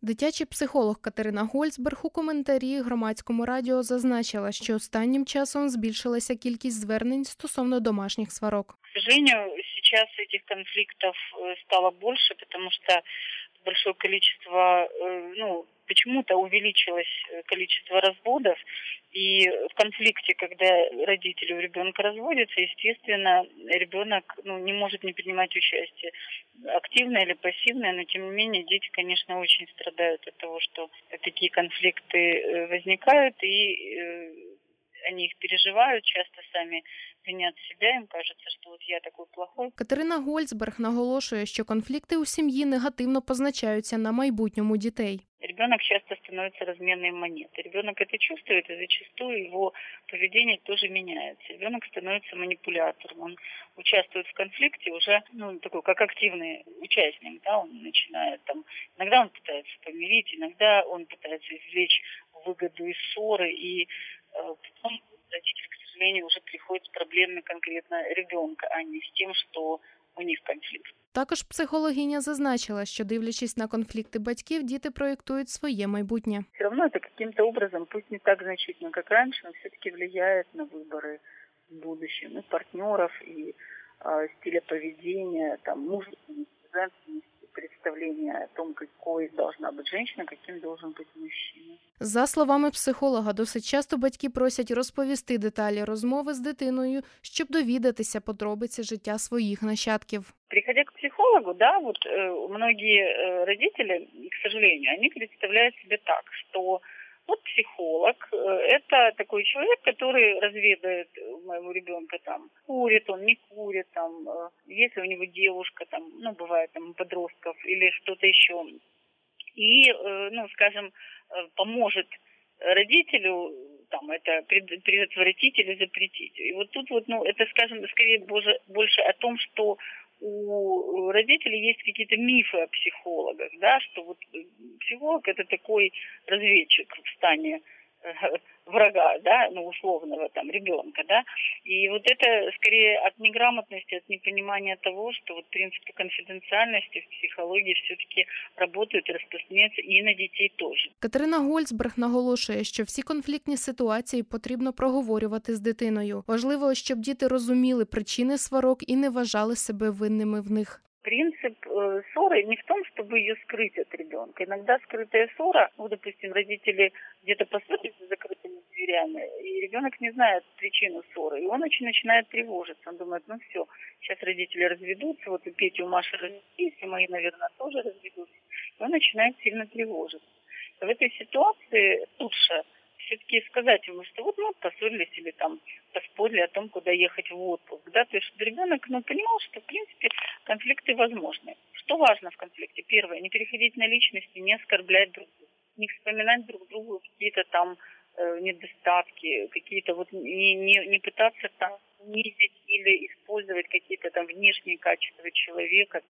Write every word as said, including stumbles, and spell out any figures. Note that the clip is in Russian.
Дитячий психолог Катерина Гольцберг у коментарі Громадському радіо зазначила, що останнім часом збільшилася кількість звернень стосовно домашніх сварок. К сожалению, сейчас этих конфликтов стало больше, потому что большое количество, ну, почему-то увеличилось количество разводов, и в конфликте, когда родители у ребенка разводятся, естественно, ребенок, ну, не может не принимать участие, активное или пассивное, но тем не менее дети, конечно, очень страдают от того, что такие конфликты возникают, и они их переживают, часто сами винят себя, им кажется, что вот я такой плохой. Катерина Гольцберг наголошує, що конфлікти у сім'ї негативно позначаються на майбутньому дітей. Ребенок часто становится разменной монетой. Ребенок это чувствует, и зачастую его поведение тоже меняется. Ребенок становится манипулятором, он участвует в конфликте уже, ну, такой, как активный участник, да, он начинает там, иногда он пытается помирить, иногда он пытается извлечь выгоду из ссоры, и э, потом родитель, к сожалению, уже приходит с проблемами конкретно ребенка, а не с тем, что у них конфликт. Також психологиня зазначила, що, дивлячись на конфлікти батьків, діти проєктують своє майбутнє. Все равно это каким-то образом, пусть не так значительно, как раньше, но все-таки влияет на выборы в будущем и партнеров, и э, стиля поведения, там, мужественности, женственности, представления о том, какой должна быть женщина, каким должен быть мужчина. За словами психолога, досить часто батьки просять розповісти деталі розмови з дитиною, щоб довідатися подробиці життя своїх нащадків. Приходя к психологу, да, вот э, многие э, родители, к сожалению, они представляют себе так, что вот психолог э, – это такой человек, который разведает моего ребенка, там, курит он, не курит, там, э, если у него девушка, там, ну, бывает, там, подростков или что-то еще, и, э, ну, скажем, э, поможет родителю там это предотвратить или запретить. И вот тут вот, ну, это, скажем, скорее больше, больше о том, что у родителей есть какие-то мифы о психологах, да, что вот психолог это такой разведчик в стане врага, да, ну, условного там ребенка, да, и вот это скорее от неграмотности, от непонимания того, что вот принципы конфиденциальности в психологии все-таки работают и распространяются и на детей тоже. Катерина Гольцберг наголошує, що всі конфліктні ситуації потрібно проговорювати з дитиною. Важливо, щоб діти розуміли причини сварок і не вважали себе винними в них. Принцип э, ссоры не в том, чтобы ее скрыть от ребенка. Иногда скрытая ссора, ну, допустим, родители где-то поссорились с закрытыми дверями, и ребенок не знает причину ссоры, и он очень начинает тревожиться. Он думает, ну все, сейчас родители разведутся, вот у Пети, у Маши развелись, и мои, наверное, тоже разведутся. И он начинает сильно тревожиться. В этой ситуации лучше все-таки сказать ему, что вот мы поссорились или там поспорили о том, куда ехать в отпуск, да, то есть чтобы ребенок, ну, понимал, что, в принципе, конфликты возможны. Что важно в конфликте? Первое, не переходить на личности, не оскорблять друг друга, не вспоминать друг другу какие-то там э, недостатки, какие-то вот, не, не, не пытаться там снизить или использовать какие-то там внешние качества человека.